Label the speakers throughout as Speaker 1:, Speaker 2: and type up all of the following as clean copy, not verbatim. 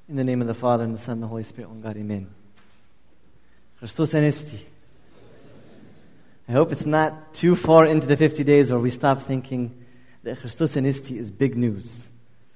Speaker 1: In the name of the Father, and the Son, and the Holy Spirit, one God, Amen. Christos Anesti. I hope it's not too far into the 50 days where we stop thinking that Christos Anesti is big news.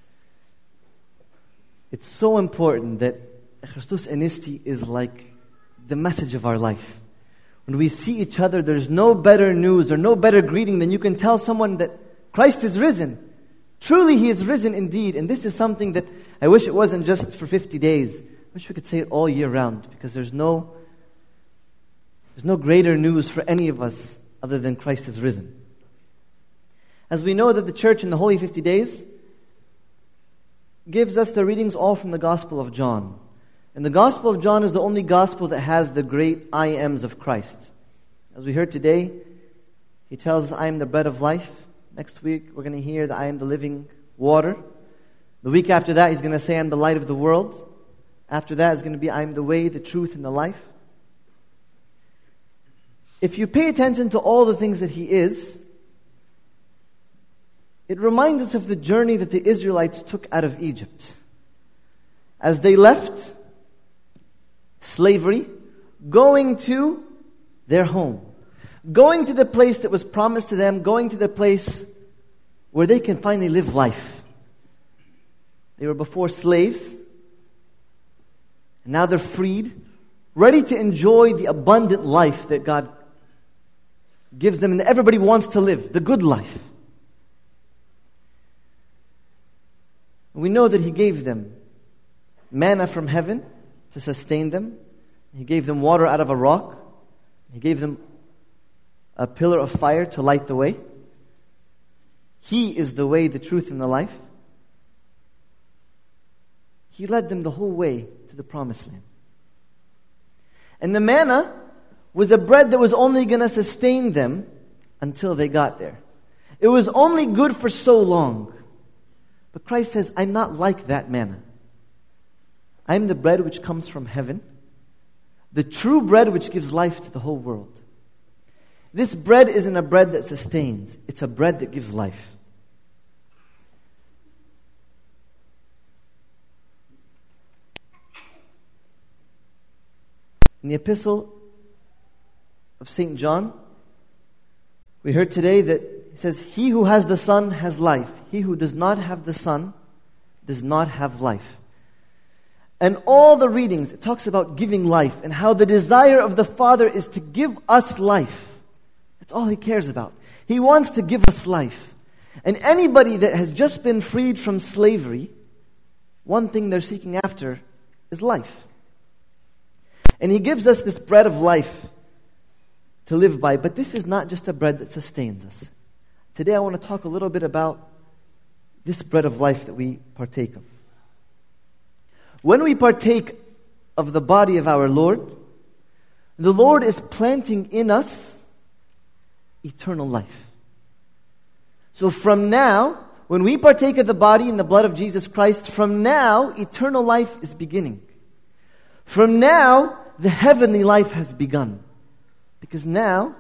Speaker 1: It's so important that Christos Anesti is like the message of our life. When we see each other, there's no better news or no better greeting than you can tell someone that Christ is risen. Truly, He is risen indeed. And this is something that I wish it wasn't just for 50 days. I wish we could say it all year round, because there's no greater news for any of us other than Christ is risen. As we know that the church in the Holy 50 Days gives us the readings all from the Gospel of John. And the Gospel of John is the only Gospel that has the great I ams of Christ. As we heard today, He tells us, I am the bread of life. Next week, we're going to hear that I am the living water. The week after that, He's going to say, I am the light of the world. After that, it's going to be, I am the way, the truth, and the life. If you pay attention to all the things that He is, it reminds us of the journey that the Israelites took out of Egypt. As they left slavery, going to their home. Going to the place that was promised to them, going to the place where they can finally live life. They were before slaves, and now they're freed, ready to enjoy the abundant life that God gives them and that everybody wants to live, the good life. We know that He gave them manna from heaven to sustain them. He gave them water out of a rock. He gave them a pillar of fire to light the way. He is the way, the truth, and the life. He led them the whole way to the promised land. And the manna was a bread that was only going to sustain them until they got there. It was only good for so long. But Christ says, I'm not like that manna. I'm the bread which comes from heaven, the true bread which gives life to the whole world. This bread isn't a bread that sustains. It's a bread that gives life. In the epistle of St. John, we heard today that it says, He who has the Son has life. He who does not have the Son does not have life. And all the readings, it talks about giving life and how the desire of the Father is to give us life. That's all He cares about. He wants to give us life. And anybody that has just been freed from slavery, one thing they're seeking after is life. And He gives us this bread of life to live by. But this is not just a bread that sustains us. Today I want to talk a little bit about this bread of life that we partake of. When we partake of the body of our Lord, the Lord is planting in us eternal life. So from now, when we partake of the body and the blood of Jesus Christ, from now, eternal life is beginning. From now, the heavenly life has begun. Because now,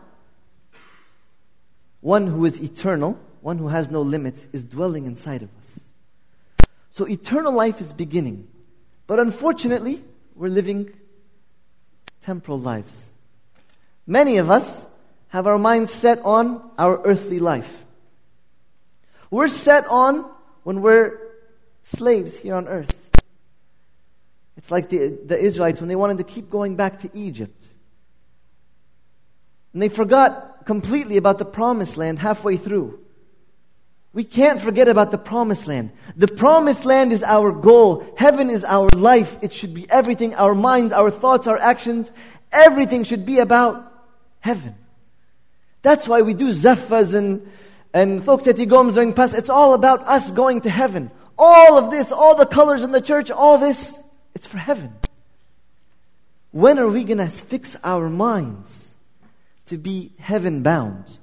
Speaker 1: one who is eternal, one who has no limits, is dwelling inside of us. So eternal life is beginning. But unfortunately, we're living temporal lives. Many of us have our minds set on our earthly life. We're set on when we're slaves here on earth. It's like the Israelites when they wanted to keep going back to Egypt. And they forgot completely about the promised land halfway through. We can't forget about the promised land. The promised land is our goal. Heaven is our life. It should be everything. Our minds, our thoughts, our actions, everything should be about heaven. That's why we do zaffas and thokteti goms during Passover. It's all about us going to heaven. All of this, all the colors in the church, all this, it's for heaven. When are we going to fix our minds to be heaven bound?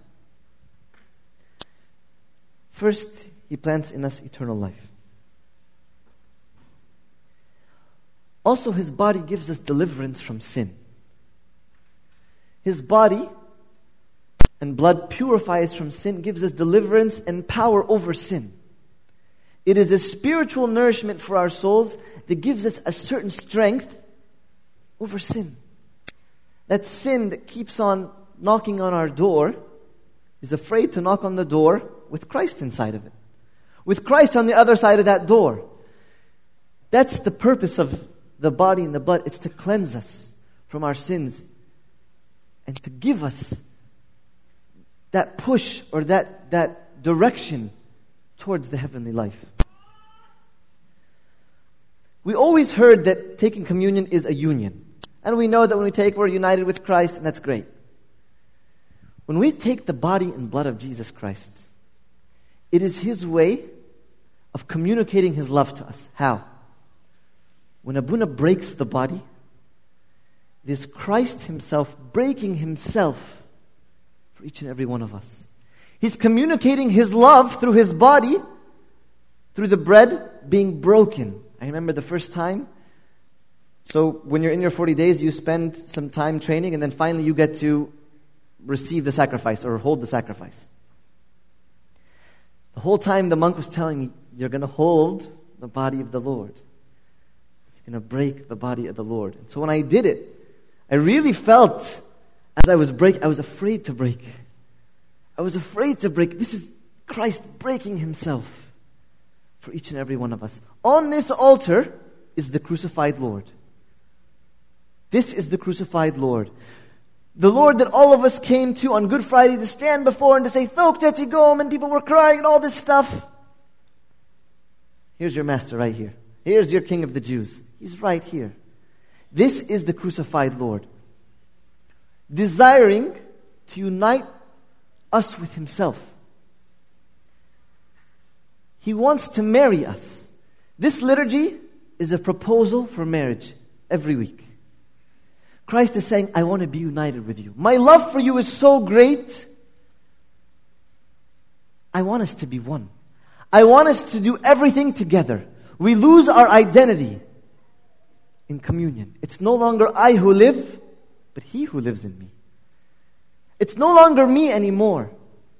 Speaker 1: First, He plants in us eternal life. Also, His body gives us deliverance from sin. His body and blood purifies from sin, gives us deliverance and power over sin. It is a spiritual nourishment for our souls that gives us a certain strength over sin. That sin that keeps on knocking on our door is afraid to knock on the door with Christ inside of it. With Christ on the other side of that door. That's the purpose of the body and the blood. It's to cleanse us from our sins and to give us that push or that direction towards the heavenly life. We always heard that taking communion is a union. And we know that when we take, we're united with Christ, and that's great. When we take the body and blood of Jesus Christ, it is His way of communicating His love to us. How? When Abuna breaks the body, it is Christ Himself breaking Himself for each and every one of us. He's communicating His love through His body, through the bread being broken. I remember the first time. So when you're in your 40 days, you spend some time training, and then finally you get to receive the sacrifice or hold the sacrifice. The whole time the monk was telling me, you're going to hold the body of the Lord. You're going to break the body of the Lord. And so when I did it, I really felt as I was breaking, I was afraid to break. I was afraid to break. This is Christ breaking Himself for each and every one of us. On this altar is the crucified Lord. This is the crucified Lord. The Lord that all of us came to on Good Friday to stand before and to say, Thok Teti Gom, and people were crying and all this stuff. Here's your master right here. Here's your King of the Jews. He's right here. This is the crucified Lord, desiring to unite us with Himself. He wants to marry us. This liturgy is a proposal for marriage every week. Christ is saying, I want to be united with you. My love for you is so great. I want us to be one. I want us to do everything together. We lose our identity in communion. It's no longer I who live, but He who lives in me. It's no longer me anymore.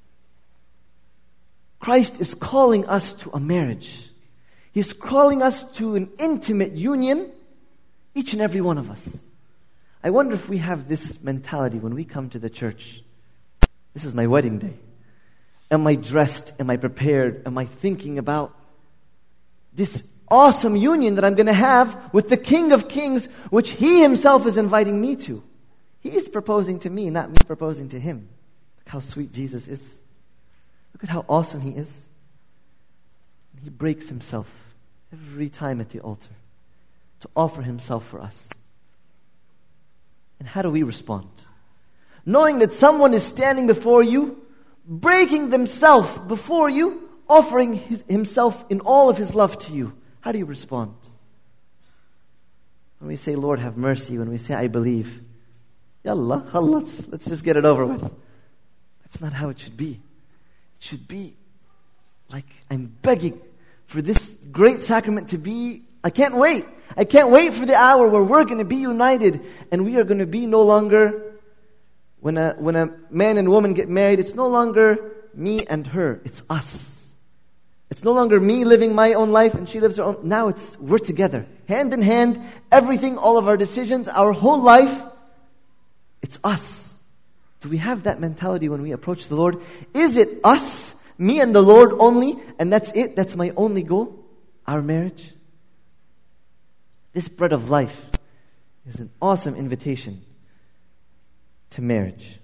Speaker 1: Christ is calling us to a marriage. He's calling us to an intimate union, each and every one of us. I wonder if we have this mentality when we come to the church. This is my wedding day. Am I dressed? Am I prepared? Am I thinking about this awesome union that I'm going to have with the King of Kings, which He Himself is inviting me to? He is proposing to me, not me proposing to Him. Look how sweet Jesus is. Look at how awesome He is. He breaks Himself every time at the altar to offer Himself for us. And how do we respond? Knowing that someone is standing before you, breaking themselves before you, offering Himself in all of His love to you. How do you respond? When we say, Lord, have mercy, when we say, I believe, Yallah, khalas, let's just get it over with. That's not how it should be. It should be like, I'm begging for this great sacrament to be, I can't wait. I can't wait for the hour where we're going to be united and we are going to be no longer, when a man and woman get married, it's no longer me and her, it's us. It's no longer me living my own life and she lives her own. Now we're together, hand in hand, everything, all of our decisions, our whole life, it's us. Do we have that mentality when we approach the Lord? Is it us, me and the Lord only, and that's it? That's my only goal? Our marriage? This bread of life is an awesome invitation to marriage.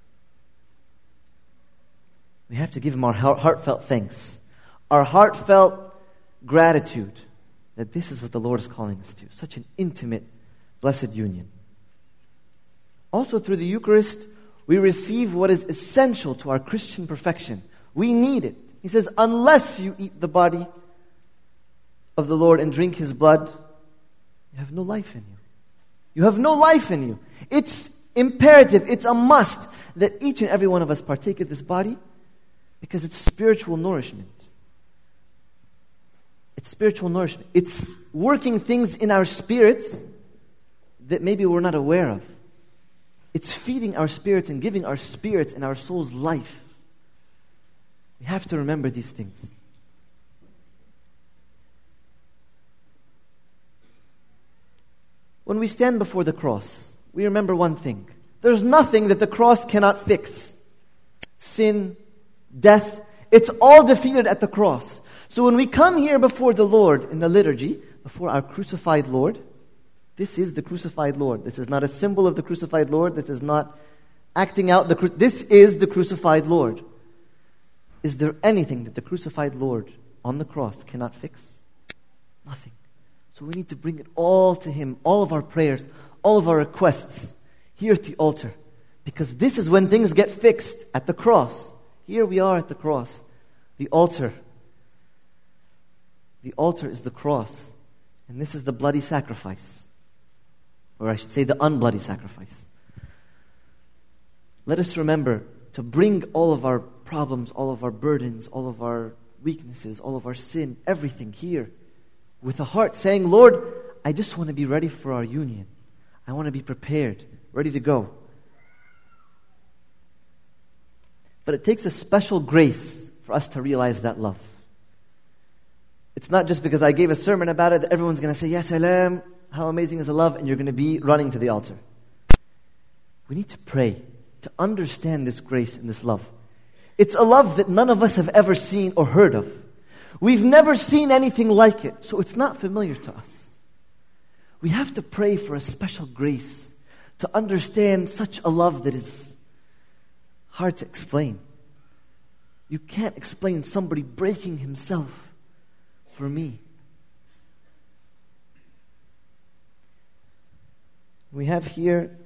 Speaker 1: We have to give Him our heartfelt thanks, our heartfelt gratitude that this is what the Lord is calling us to. Such an intimate, blessed union. Also through the Eucharist, we receive what is essential to our Christian perfection. We need it. He says, unless you eat the body of the Lord and drink His blood, you have no life in you. You have no life in you. It's imperative, it's a must that each and every one of us partake of this body because it's spiritual nourishment. It's spiritual nourishment. It's working things in our spirits that maybe we're not aware of. It's feeding our spirits and giving our spirits and our souls life. We have to remember these things. When we stand before the cross, we remember one thing. There's nothing that the cross cannot fix. Sin, death, it's all defeated at the cross. So when we come here before the Lord in the liturgy, before our crucified Lord, this is the crucified Lord. This is not a symbol of the crucified Lord. This is not acting out this is the crucified Lord. Is there anything that the crucified Lord on the cross cannot fix? Nothing. So we need to bring it all to Him, all of our prayers, all of our requests here at the altar. Because this is when things get fixed, at the cross. Here we are at the cross. The altar. The altar is the cross. And this is the bloody sacrifice. Or I should say the unbloody sacrifice. Let us remember to bring all of our problems, all of our burdens, all of our weaknesses, all of our sin, everything here with a heart saying, Lord, I just want to be ready for our union. I want to be prepared, ready to go. But it takes a special grace for us to realize that love. It's not just because I gave a sermon about it that everyone's going to say, yes, salam, how amazing is the love, and you're going to be running to the altar. We need to pray to understand this grace and this love. It's a love that none of us have ever seen or heard of. We've never seen anything like it, so it's not familiar to us. We have to pray for a special grace to understand such a love that is hard to explain. You can't explain somebody breaking himself for me. We have here,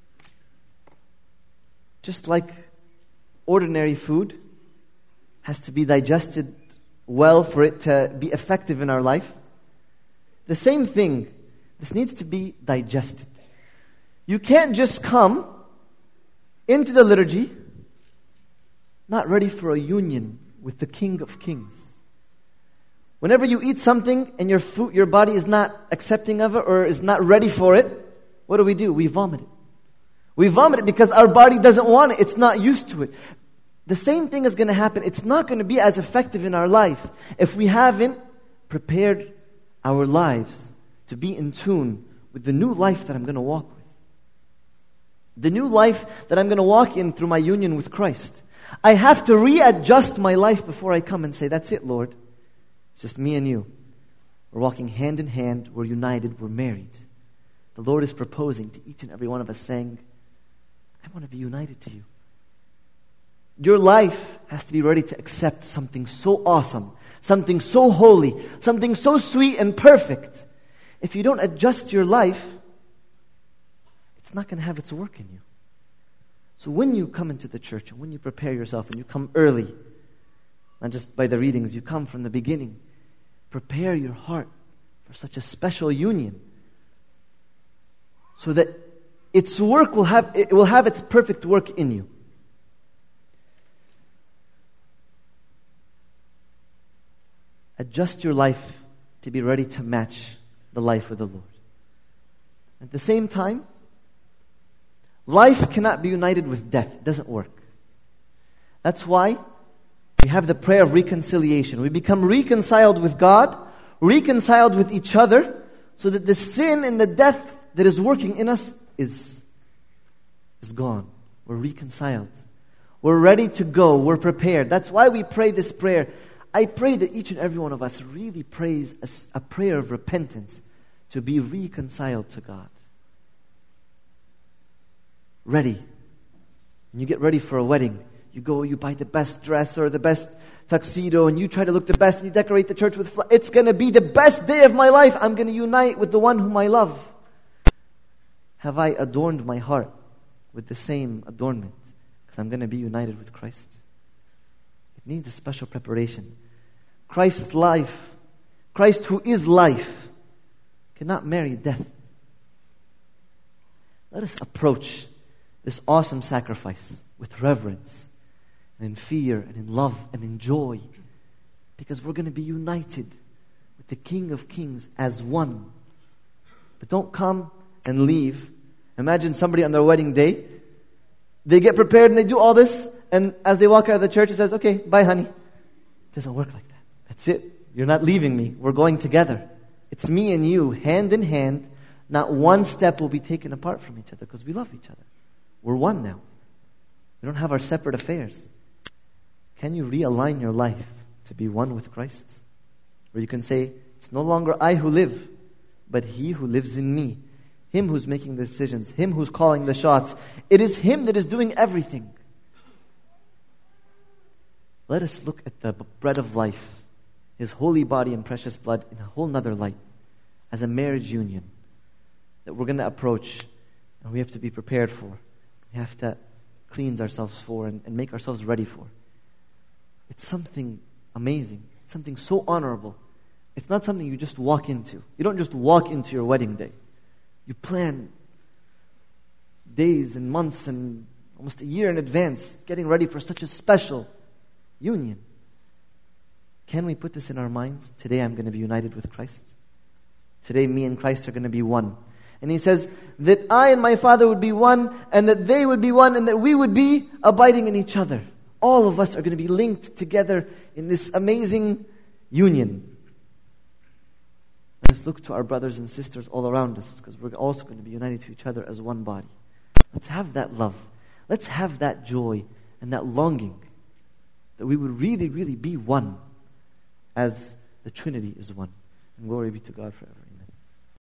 Speaker 1: just like ordinary food has to be digested well for it to be effective in our life, the same thing, this needs to be digested. You can't just come into the liturgy not ready for a union with the King of Kings. Whenever you eat something and your body is not accepting of it or is not ready for it, what do? We vomit it. We vomit it because our body doesn't want it. It's not used to it. The same thing is going to happen. It's not going to be as effective in our life if we haven't prepared our lives to be in tune with the new life that I'm going to walk with. The new life that I'm going to walk in through my union with Christ. I have to readjust my life before I come and say, that's it, Lord. It's just me and you. We're walking hand in hand. We're united. We're married. The Lord is proposing to each and every one of us saying, I want to be united to you. Your life has to be ready to accept something so awesome, something so holy, something so sweet and perfect. If you don't adjust your life, it's not going to have its work in you. So when you come into the church and when you prepare yourself and you come early, not just by the readings, you come from the beginning, prepare your heart for such a special union so that its work will have its perfect work in you. Adjust your life to be ready to match the life of the Lord. At the same time, life cannot be united with death. It doesn't work. That's why we have the prayer of reconciliation. We become reconciled with God, reconciled with each other, so that the sin and the death that is working in us is gone. We're reconciled. We're ready to go. We're prepared. That's why we pray this prayer. I pray that each and every one of us really prays a prayer of repentance to be reconciled to God. Ready. When you get ready for a wedding, you go, you buy the best dress or the best tuxedo, and you try to look the best, and you decorate the church with flowers. It's going to be the best day of my life. I'm going to unite with the one whom I love. Have I adorned my heart with the same adornment? Because I'm going to be united with Christ. It needs a special preparation. Christ's life, Christ who is life, cannot marry death. Let us approach this awesome sacrifice with reverence and in fear and in love and in joy, because we're going to be united with the King of Kings as one. But don't come and leave. Imagine somebody on their wedding day, they get prepared and they do all this, and as they walk out of the church, he says, okay, bye honey. It doesn't work like that. That's it. You're not leaving me. We're going together. It's me and you, hand in hand, Not one step will be taken apart from each other because we love each other. We're one now. We don't have our separate affairs. Can you realign your life to be one with Christ? Where you can say, it's no longer I who live, but He who lives in me. Him who's making the decisions. Him who's calling the shots. It is Him that is doing everything. Let us look at the bread of life, His holy body and precious blood, in a whole nother light, as a marriage union that we're going to approach and we have to be prepared for. We have to cleanse ourselves for and make ourselves ready for. It's something amazing. It's something so honorable. It's not something you just walk into. You don't just walk into your wedding day. You plan days and months and almost a year in advance, getting ready for such a special union. Can we put this in our minds? Today I'm going to be united with Christ. Today me and Christ are going to be one. And He says that I and my Father would be one, and that they would be one, and that we would be abiding in each other. All of us are going to be linked together in this amazing union. Let's look to our brothers and sisters all around us, because we're also going to be united to each other as one body. Let's have that love. Let's have that joy and that longing that we would really, really be one as the Trinity is one. And glory be to God forever.